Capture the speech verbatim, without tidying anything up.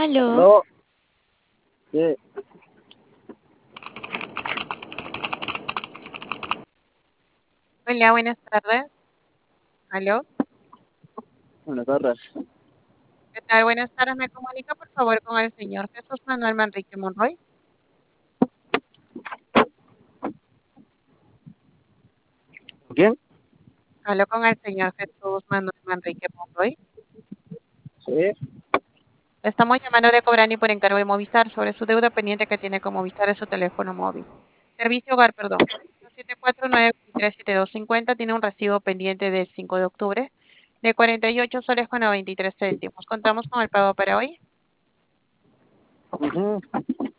Aló, Aló, sí, Hola, buenas tardes. Aló, buenas tardes. ¿qué tal? Buenas tardes. ¿Me comunica, por favor, con el señor Jesús Manuel Manrique Monroy? ¿Quién? Hablo con el señor Jesús Manuel Manrique Monroy. Sí, Estamos llamando de Cobrani por encargo de Movistar sobre su deuda pendiente que tiene con Movistar en su teléfono móvil. Servicio Hogar, perdón. siete cuatro nueve tres siete dos cinco cero tiene un recibo pendiente del cinco de octubre de cuarenta y ocho soles con noventa y tres céntimos. ¿Contamos con el pago para hoy? ujú,